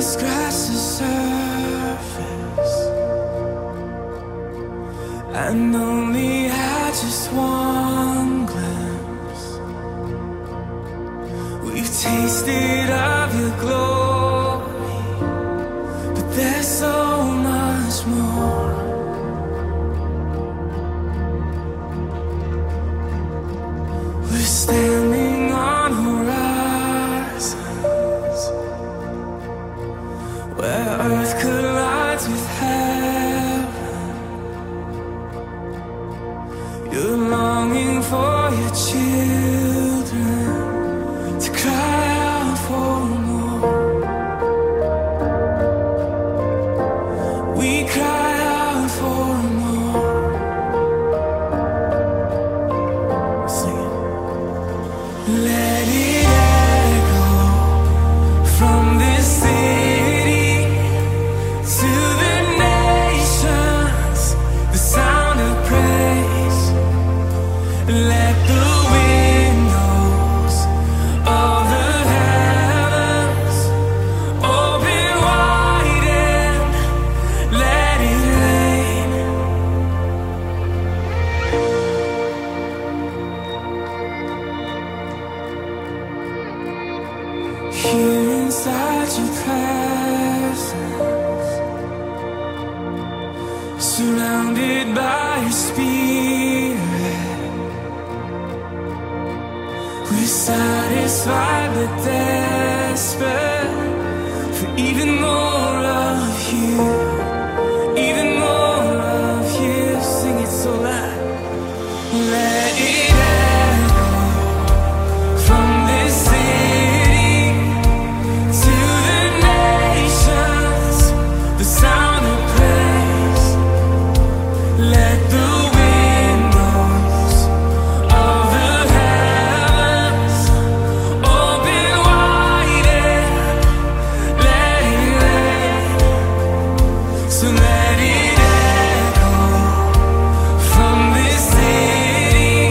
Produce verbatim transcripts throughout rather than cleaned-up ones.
scratch the surface and only had just one glimpse. We've tasted of your glory, but there's so much more. We're standing on horizons where earth collides with heaven. You're longing for your children to cry out for more. We cry out for more. Sing it. Let it echo from this city to the nations, the sound of praise. Let the windows of the heavens open wide and let it rain. Here inside your presence, surrounded by your spirit, we're satisfied but desperate for even more of you, even more of you. Sing it so loud. Let it echo from this city to the nations, the sound of praise. Let the windows of the heavens open wide and let it rain. So let it echo from this city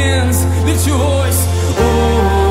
hands, lift your voice. Oh.